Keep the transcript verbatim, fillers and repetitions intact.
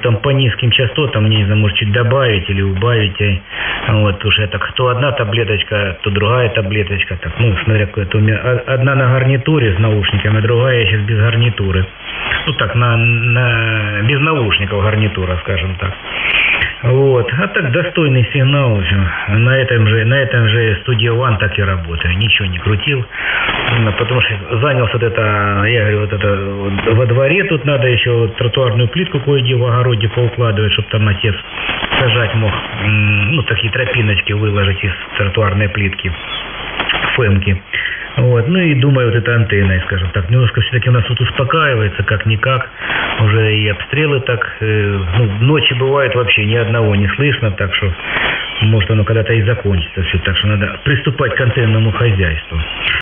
там по низким частотам, мне не знаю, может чуть добавить или убавить. Вот, уж это то одна таблеточка, то другая таблеточка. Так, ну, смотря какое-то у меня одна на гарнитуре с наушниками, а другая сейчас без гарнитуры. Ну так, на, на, без наушников гарнитура, скажем так. Вот. А так достойный сигнал. В общем. На этом же, на этом же Studio One так и работаю. Ничего не крутил. Потому что занялся вот это, я говорю, вот это вот, во дворе тут надо еще вот, тротуарную плитку кое-где в огороде поукладывать, чтобы там отец сажать мог. Ну, такие тропиночки выложить из тротуарной плитки. Фемки. Вот. Ну и думаю, вот эта антенна, скажем так, немножко все-таки у нас тут успокаивается, как-никак. Уже и обстрелы так, э, ну, ночи бывает вообще ни одного не слышно, так что может оно когда-то и закончится все. Так что надо приступать к антенному хозяйству.